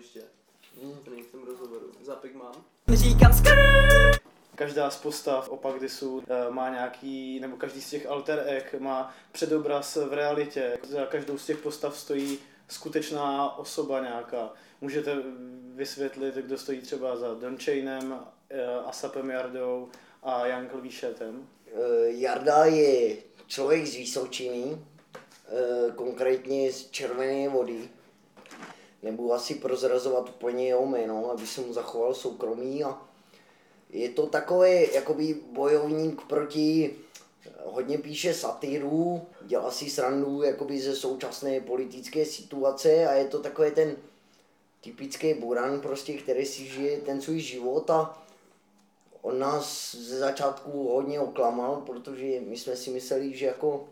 ještě. To není v tom rozhovoru. Zápik mám. Říkám Každá z postav Opakdisu má nějaký, nebo každý z těch alter egg má předobraz v realitě. Za každou z těch postav stojí skutečná osoba nějaká. Můžete vysvětlit, kdo stojí třeba za Don Chainem, Asapem Jardou a Jankl Výšetem? Jarda je člověk z Vysočiny, konkrétně z Červené Vody. Nebudu asi prozrazovat úplně jeho jméno, aby se mu zachoval soukromí. A je to takový jakoby bojovník proti, hodně píše satíru, dělá si srandu jakoby ze současné politické situace a je to takový ten typický buran, prostě, který si žije ten svůj život a on nás ze začátku hodně oklamal, protože my jsme si mysleli, že jako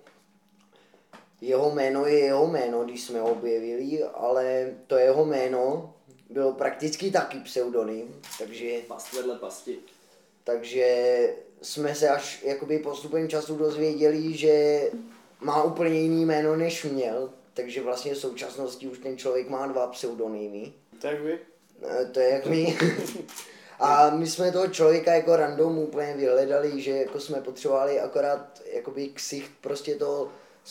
jeho jméno je jeho jméno, když jsme ho objevili, ale to jeho jméno bylo prakticky taky pseudonym, takže... Past vedle pasti. Takže jsme se až jakoby postupem času dozvěděli, že má úplně jiný jméno, než měl, takže vlastně v současnosti už ten člověk má 2 pseudonymy. To jak vy? To je jak my. A my jsme toho člověka jako random úplně vyhledali, že jako jsme potřebovali akorát jakoby ksicht prostě toho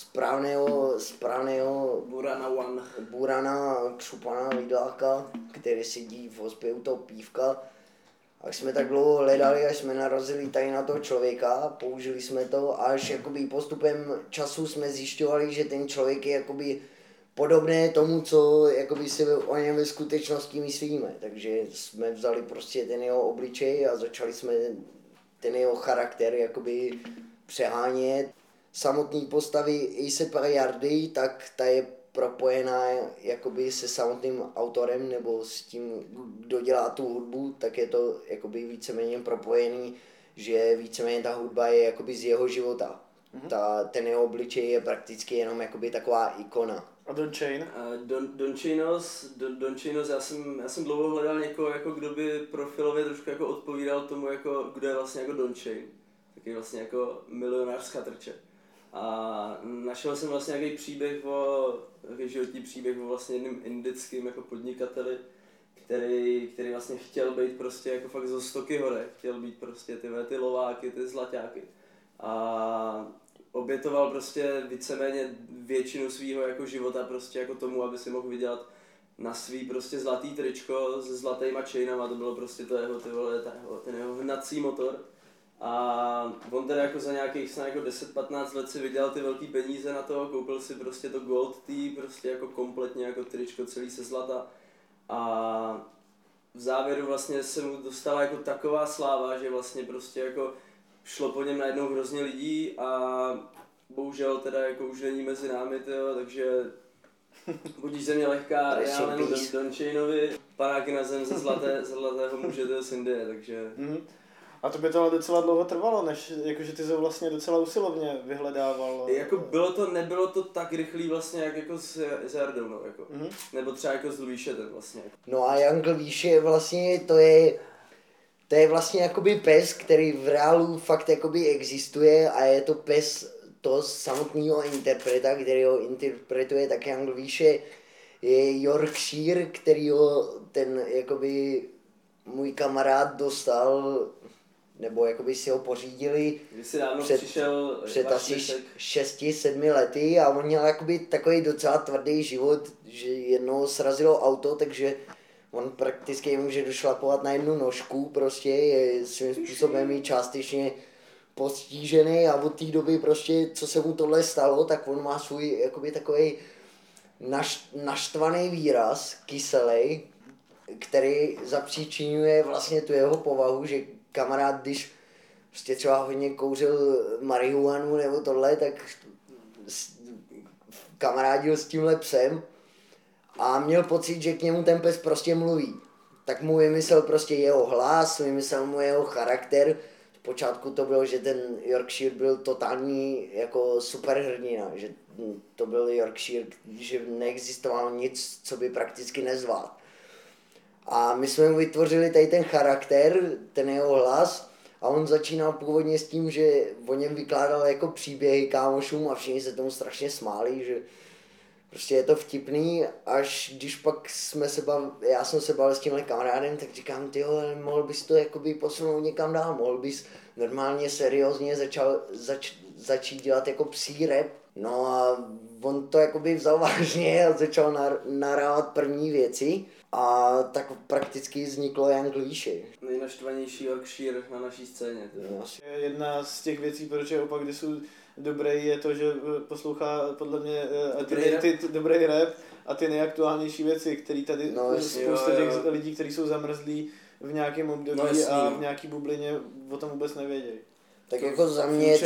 správného Burana Křupana Vidláka, který sedí v hospě u toho pívka. A jsme tak dlouho hledali, až jsme narazili tady na toho člověka, použili jsme to a až jakoby postupem času jsme zjišťovali, že ten člověk je jakoby podobné tomu, co jakoby si o něm ve skutečnosti myslíme. Takže jsme vzali prostě ten jeho obličej a začali jsme ten jeho charakter jakoby přehánět. Samotný postavy Asepa Jardy, tak ta je propojená jakoby se samotným autorem nebo s tím, kdo dělá tu hudbu, tak je to jakoby víceméně propojený, že víceméně ta hudba je jakoby z jeho života. Ten jeho obličej je prakticky jenom jakoby taková ikona. A Don Chain? Don Chainos, já jsem dlouho hledal někoho, jako kdo by profilově trošku jako odpovídal tomu, jako, kdo je vlastně jako Don Chain. Taky vlastně jako milionář z chatrče. A našel jsem vlastně nějaký příběh nějaký životní příběh o vlastně jedním indickým jako podnikateli, který vlastně chtěl být prostě jako fakt zo Stoky hore, chtěl být prostě ty lováky, ty zlaťáky. A obětoval prostě víceméně většinu svého jako života prostě jako tomu, aby si mohl vydělat na svý prostě zlatý tričko se zlatýma chainama, to bylo prostě ten jeho hnací motor. A on teda jako za nějakých snad jako 10-15 let si vydělal ty velký peníze na to, koupil si prostě to Gold Tee, prostě jako kompletně jako tričko celý se zlata. A v závěru vlastně se mu dostala jako taková sláva, že vlastně prostě jako šlo po něm najednou hrozně lidí a bohužel teda jako už není mezi námi, tyjo, takže budíš země lehká, já jménu Don Chainovi, panáky na zem ze zlatého muže z Indie, takže... A to by to ale docela dlouho trvalo, než jakože ty jsi vlastně docela usilovně vyhledával. Jako nebylo to tak rychlý vlastně, jak jako s Jardou, no, jako. Nebo třeba jako s Luíšetem vlastně. No a Jankl Výše vlastně to je vlastně jakoby pes, který v reálu fakt jakoby existuje a je to pes toho samotného interpreta, který ho interpretuje, tak Jankl Výše je Yorkshire, který ho ten jakoby můj kamarád dostal, nebo jakoby si ho pořídili před asi 6-7 lety a on měl jakoby takový docela tvrdý život, že jednou srazilo auto, takže on prakticky může došlapovat na jednu nožku, prostě je svým způsobem i částečně postižený a od té doby prostě, co se mu tohle stalo, tak on má svůj jakoby takový naštvaný výraz, kyselej, který zapříčinuje vlastně tu jeho povahu, že kamarád, když prostě třeba hodně kouřil marihuanu nebo tohle, tak kamarádil s tímhle psem a měl pocit, že k němu ten pes prostě mluví. Tak mu vymyslel prostě jeho hlas, vymyslel mu jeho charakter. Zpočátku to bylo, že ten Yorkshire byl totální jako superhrdina, že to byl Yorkshire, že neexistovalo nic, co by prakticky nezvládl. A my jsme mu vytvořili tady ten charakter, ten jeho hlas a on začínal původně s tím, že o něm vykládal jako příběhy kámošům a všichni se tomu strašně smáli, že Prostě je to vtipný, až když pak já jsem se bavil s tímhle kamarádem, tak říkám, tyjo, mohl bys to jakoby posunout někam dál, mohl bys normálně seriózně začít dělat jako psí rap. No a on to jakoby vzal vážně a začal nahrávat první věci a tak prakticky vzniklo Young Líše. Nejnaštvanější Yorkshire na naší scéně. No. Jedna z těch věcí, proč je opak Disu dobrý, je to, že poslouchá podle mě dobrý rap a ty nejaktuálnější věci, které tady spousta těch lidí, kteří jsou zamrzlí v nějakém období a v nějaký bublině, o tom vůbec nevědějí. Tak jako za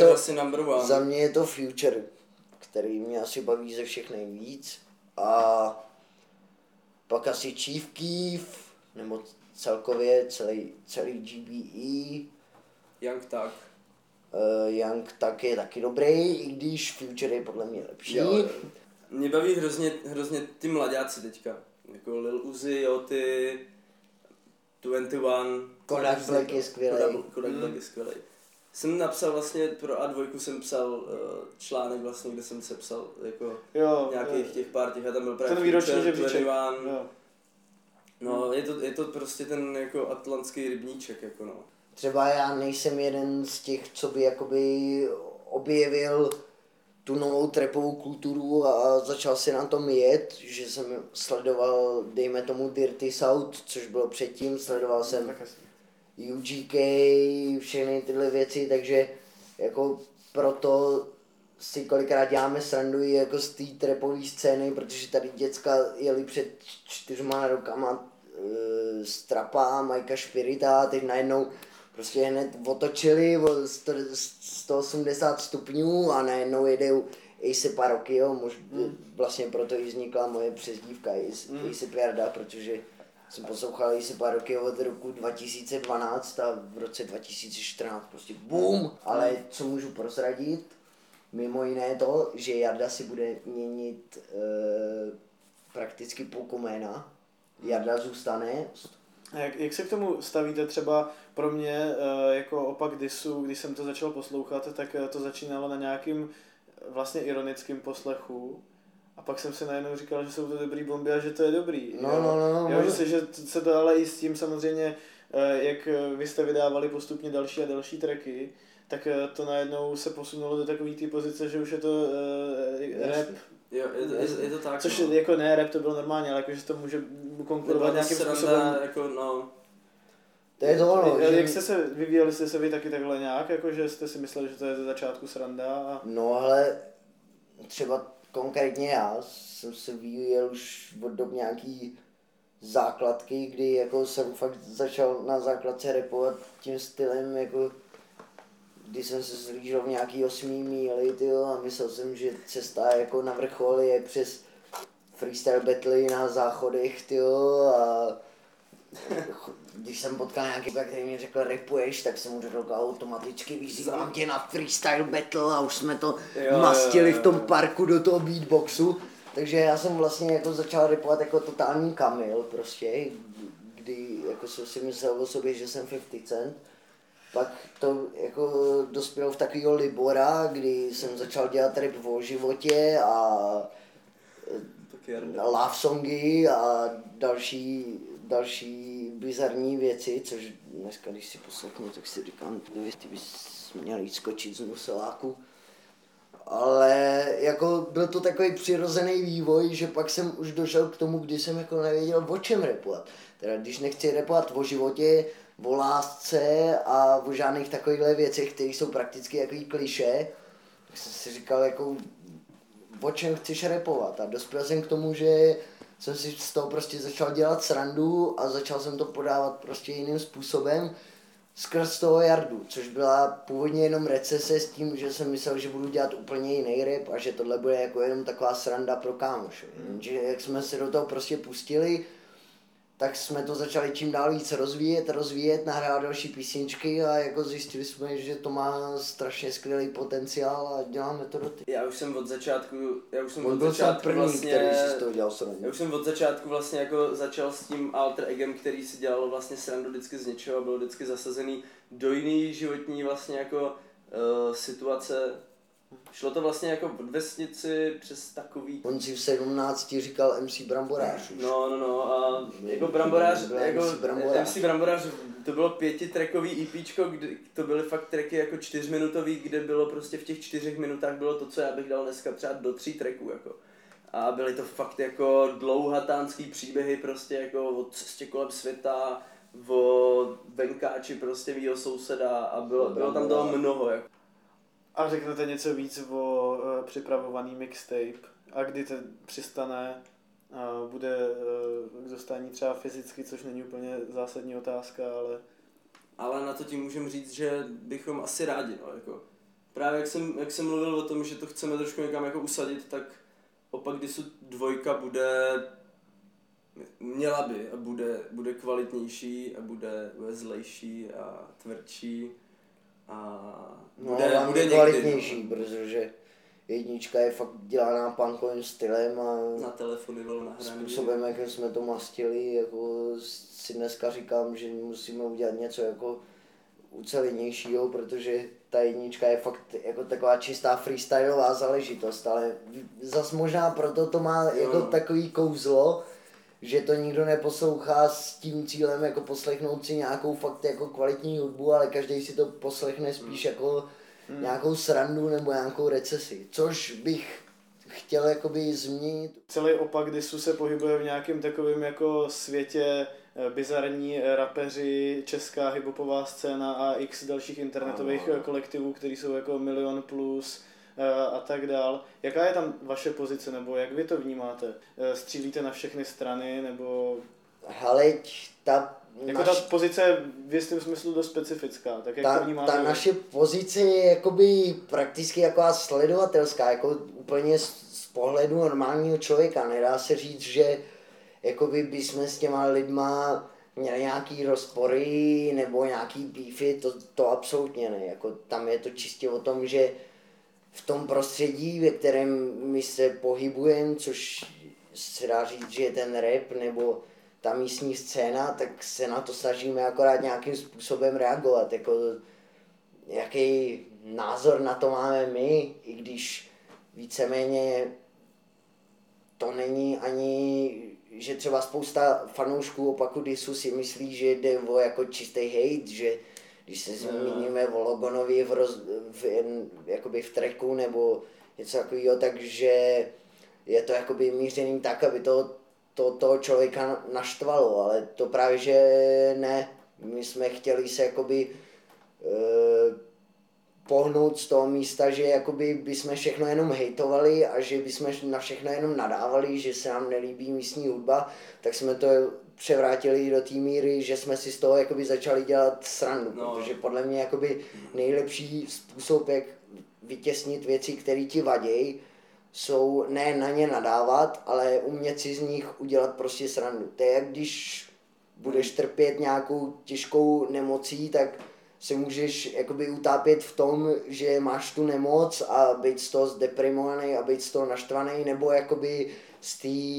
mě je to Future, který mě asi baví ze všech nejvíc. A pak asi Chief Keef, nebo celkově celý GBE. Young Thug. Young Thug je taky dobrý, i když Future je podle mě lepší. Jo. Mě baví hrozně ty mladáci teďka. Jako Lil Uzi, Yachty, 21. Kodak Black je skvělej. Kodak Black je skvělej. Jsem napsal vlastně pro A2 jsem psal článek vlastně, kde jsem se psal jako nějakých těch pár těch a tam byl právě Future, 21. No, je to prostě ten jako atlantský rybníček jako no. Třeba já nejsem jeden z těch, co by jakoby objevil tu novou trapovou kulturu a začal si na tom jet, že jsem sledoval, dejme tomu Dirty South, což bylo předtím, sledoval jsem UGK, všechny tyhle věci, takže jako proto si kolikrát děláme srandu i jako z té trapové scény, protože tady děcka jeli před 4 rokama Strapa, Majka Špirita a teď najednou prostě hned otočili o 180 stupňů a najednou jedou A$AP Rocky, vlastně proto i vznikla moje přezdívka A$AP Jarda, protože jsem poslouchal A$AP Rocky od roku 2012 a v roce 2014 prostě boom, ale co můžu prozradit, mimo jiné to, že Jarda si bude měnit prakticky půlku jména, Jarda zůstane. A jak se k tomu stavíte třeba pro mě jako opak Disu, když jsem to začal poslouchat, tak to začínalo na nějakým vlastně ironickým poslechu a pak jsem si najednou říkal, že jsou to dobrý bomby a že to je dobrý. Že se to ale i s tím samozřejmě, jak vy jste vydávali postupně další a další tracky, tak to najednou se posunulo do takové té pozice, že už je to rap. Jo, je to tak. Což jako ne rap, to bylo normálně, ale jako, že to může konkurovat nějakým způsobem. Jako, no. To je to ono. Jak jste se vyvíjeli, jste se vy taky takhle nějak, jako že jste si mysleli, že to je ze začátku sranda? A... No ale třeba konkrétně já jsem se vyvíjel už od dob nějaký základky, kdy jako jsem fakt začal na základce rapovat tím stylem, jako když jsem se zlížel v nějaký 8. míli, a myslel jsem, že cesta jako na vrchol je přes freestyle battle na záchodech, a když jsem potkal nějaký, který mi řekl rapuješ, tak jsem mu řekl automaticky vyzývám tě na freestyle battle a už jsme to mastili v tom parku do toho beatboxu. Takže já jsem vlastně jako začal rapovat jako totální Kamil prostě, kdy jako jsem si myslel o sobě, že jsem 50 Cent. Pak to jako dospělo v takového Libora, kdy jsem začal dělat rap o životě a love songy a další bizarní věci, což dneska, když si poslechnu, tak si říkám, ty bys měl jít skočit z Nuseláku. Ale jako byl to takový přirozený vývoj, že pak jsem už došel k tomu, kdy jsem jako nevěděl, o čem rapovat. Teda když nechci rapovat o životě, o lásce a o žádných takovýchhle věcech, které jsou prakticky jaký klišé, tak jsem si říkal, jako, o čem chceš rapovat. A dospěl jsem k tomu, že jsem si z toho prostě začal dělat srandu a začal jsem to podávat prostě jiným způsobem skrz toho Jardu, což byla původně jenom recese s tím, že jsem myslel, že budu dělat úplně jiný rap a že tohle bude jako jenom taková sranda pro kámoše. Že jak jsme se do toho prostě pustili, tak jsme to začali čím dál víc rozvíjet, nahrávat další písničky a jako zjistili jsme, že to má strašně skvělý potenciál a děláme to doteď. Já už jsem od začátku první, vlastně, který si z toho dělal srandu. Já už jsem od začátku vlastně jako začal s tím alter egem, který si dělal vlastně srandu vždycky z něčeho a byl vždycky zasazený do jiný životní vlastně jako situace Šlo to vlastně jako od vesnici přes takový... On si v 17 říkal MC Bramborář. No a jako Bramborář, MC Bramborář, to bylo 5trackový EPčko, to byly fakt tracky jako 4minutový, kde bylo prostě v těch 4 minutách bylo to, co já bych dal dneska třeba do 3 tracků jako. A byly to fakt jako dlouhatánský příběhy prostě jako o cestě kolem světa, o venkáči prostě mýho souseda a bylo tam toho mnoho jako. A řeknete něco víc o připravovaný mixtape a kdy to přistane a bude k dostání třeba fyzicky, což není úplně zásadní otázka, ale... Ale na to tím můžeme říct, že bychom asi rádi, no, jako. Právě jak jsem mluvil o tom, že to chceme trošku někam jako usadit, tak opak Disu 2 měla by a bude kvalitnější a bude zlejší a tvrdší a bude kvalitnější, někdy, no. Protože 1 je fakt dělaná punkovým stylem a na telefony bylo nahraný. Způsobem, jak jsme to mastili, jako si dneska říkám, že musíme udělat něco jako ucelenějšího, protože ta 1 je fakt jako taková čistá freestylová záležitost, ale zas možná proto to má jako takový kouzlo, že to nikdo neposlouchá s tím cílem jako poslechnout si nějakou fakt jako kvalitní hudbu, ale každý si to poslechne spíš jako nějakou srandu nebo nějakou recesi, což bych chtěl jakoby změnit. Celý opak Disu se pohybuje v nějakém takovém jako světě bizarní rapeři, česká hiphopová scéna a x dalších internetových kolektivů, který jsou jako 1 000 000 plus a tak dál. Jaká je tam vaše pozice, nebo jak vy to vnímáte? Střílíte na všechny strany, nebo... Hele, ta pozice je v jistém smyslu dost specifická, tak jak to vnímáte? Ta naše pozice je jakoby prakticky jako sledovatelská, jako úplně z pohledu normálního člověka. Nedá se říct, že jakoby bychom s těma lidma měli nějaký rozpory nebo nějaký beefy, to absolutně ne. Jako, tam je to čistě o tom, že v tom prostředí, ve kterém my se pohybujeme, což se dá říct, že je ten rap nebo ta místní scéna, tak se na to snažíme akorát nějakým způsobem reagovat. Jako, jaký názor na to máme my, i když víceméně to není ani, že třeba spousta fanoušků opaku Disu si myslí, že jde o jako čistý hate, že když se zmíníme o Logonovi jakoby v tracku nebo něco takového, takže je to jakoby mířený tak, aby toho člověka naštvalo, ale to právě, že ne. My jsme chtěli se jakoby pohnout z toho místa, že jakoby bychom všechno jenom hejtovali a že bychom na všechno jenom nadávali, že se nám nelíbí místní hudba, tak jsme to převrátili do té míry, že jsme si z toho jakoby začali dělat srandu, protože podle mě jakoby nejlepší způsob, jak vytěsnit věci, které ti vadí, jsou ne na ně nadávat, ale umět si z nich udělat prostě srandu. To je jak když budeš trpět nějakou těžkou nemocí, tak se můžeš jakoby utápět v tom, že máš tu nemoc a být z toho zdeprimovaný a být z toho naštvaný, nebo jakoby z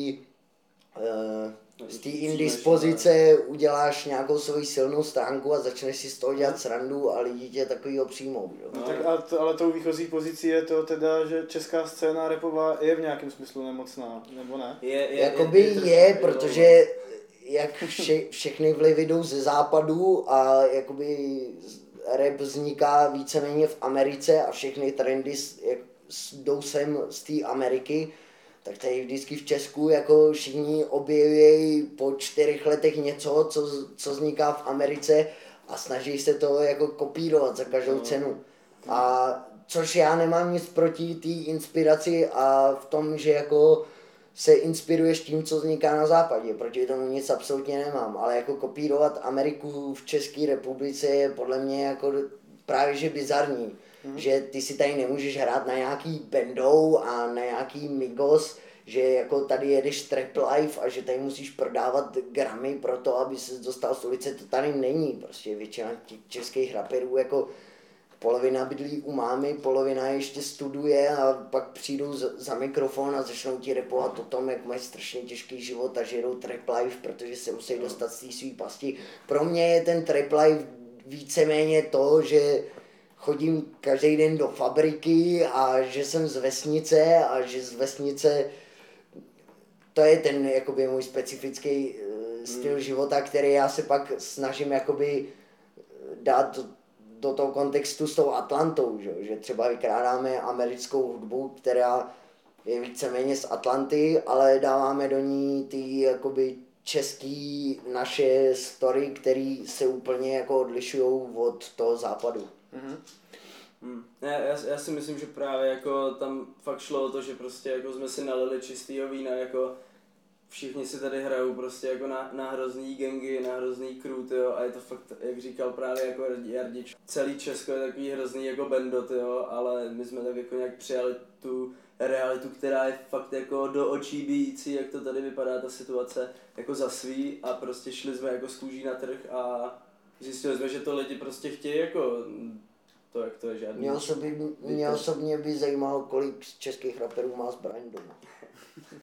té indispozice uděláš nějakou svoji silnou stránku a začneš si z toho dělat srandu a lidi tě takovýho přijmou. No, tak ale tou výchozí pozicí je to teda, že česká scéna rapová je v nějakém smyslu nemocná, nebo ne? Je, protože jak všechny vlivy jdou ze západu a jakoby rap vzniká víceméně v Americe a všechny trendy jdou sem z té Ameriky, tak tady vždycky v Česku jako všichni objeví po 4 letech něco, co vzniká v Americe a snaží se to jako kopírovat za každou cenu. A což já nemám nic proti té inspiraci a v tom, že jako se inspiruješ tím, co vzniká na západě, proti tomu nic absolutně nemám, ale jako kopírovat Ameriku v České republice je podle mě jako právě že bizarní, že ty si tady nemůžeš hrát na nějaký Bendou a na nějaký Migos, že jako tady jedeš Trap Life a že tady musíš prodávat gramy pro to, aby se dostal z ulice, to tady není, prostě většina těch českých raperů jako polovina bydlí u mámy, polovina ještě studuje a pak přijdou za mikrofon a začnou ti rapovat o tom, jak mají strašně těžký život a že jedou trap life, protože se musí dostat z té svý pasti. Pro mě je ten trap life víceméně to, že chodím každý den do fabriky a že jsem z vesnice a že z vesnice to je ten jakoby můj specifický styl života, který já se pak snažím jakoby dát do toho kontextu s tou Atlantou, že třeba vykrádáme americkou hudbu, která je víceméně z Atlanty, ale dáváme do ní ty jakoby český naše story, které se úplně jako odlišují od toho západu. Já si myslím, že právě jako tam fakt šlo o to, že prostě jako jsme si nalili čistýho vína, jako všichni si tady hrajou prostě jako na hrozný gangy, na hrozný crew, tyjo, a je to fakt, jak říkal právě jako Jardič, celý Česko je takový hrozný jako bando, tyjo, ale my jsme tak jako nějak přijali tu realitu, která je fakt jako do očí bijící, jak to tady vypadá ta situace, jako za svý, a prostě šli jsme jako z kůží na trh a zjistili jsme, že to lidi prostě chtějí jako to, jak to je žádný. Mě osobně by zajímalo, kolik z českých raperů má zbraň doma.